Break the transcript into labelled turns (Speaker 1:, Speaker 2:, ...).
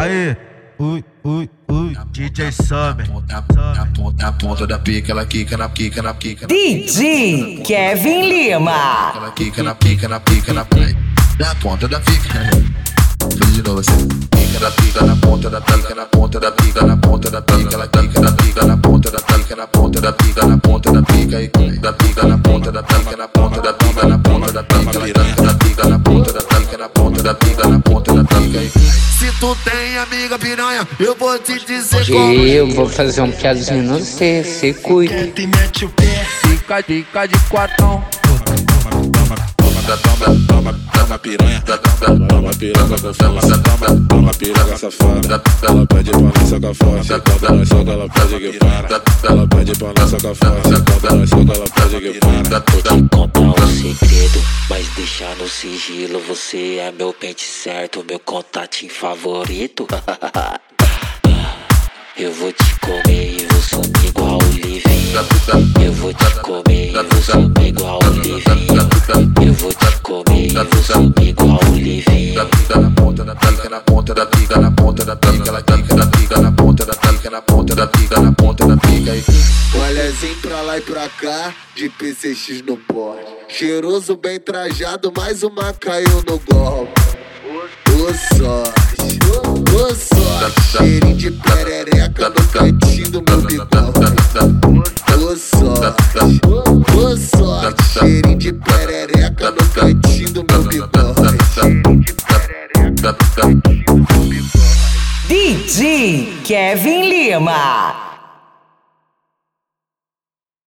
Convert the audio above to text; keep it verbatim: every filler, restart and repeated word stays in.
Speaker 1: Aê, ui, ui, ui, D J Summer.
Speaker 2: Na ponta, na ponta da pica, ela quica na pica, na pica.
Speaker 3: D J Kevin Lima.
Speaker 2: Ela quica na pica, na pica, na pica. Na ponta da pica. Faz de novo assim. Pica da pica, na ponta da pica, na ponta da pica, na ponta da pica, ela quica na pica, na ponta da pica, na ponta da pica, na ponta da pica e da pica, na ponta da pica, na ponta da pica, na ponta da pica, ela quica na pica, na ponta da pica, na ponta da pica, na ponta da pica e se tu tem amiga piranha, eu vou te dizer como.
Speaker 4: Eu vou fazer um piadinho, não sei, se cuida.
Speaker 5: Fica, fica de quatão.
Speaker 6: Toma, toma, toma, toma piranha, toma piranha safada, toma, toma piranha safada. Ela pede pra nós socar forte, quando nós soca ela pede que para. Ela pede pra nós socar forte, quando nós soca ela pede que para.
Speaker 4: Vou te contar um segredo, mas deixa no sigilo. Você é meu pente certo, meu contatinho favorito. Eu vou te comer e vou sumir igual o Livinho. Eu vou te comer e vou sumir igual o Livinho. Eu vou te comer e vou sumir igual o Livinho.
Speaker 2: Na ponta da pica, na ponta da pica, na ponta da pica, ela quica na pica, na ponta da pica, na ponta da pica, na ponta da pica.
Speaker 7: Olhazinho pra lá e pra cá, de P C X no porte. Cheiroso, bem trajado, mais uma caiu no golpe. Ô sorte, ô sorte, cheirinho de perereca no cantinho do meu bigode. Ô sorte, ô sorte, cheirinho de perereca no cantinho do meu bigode.
Speaker 3: D J Kevin Lima.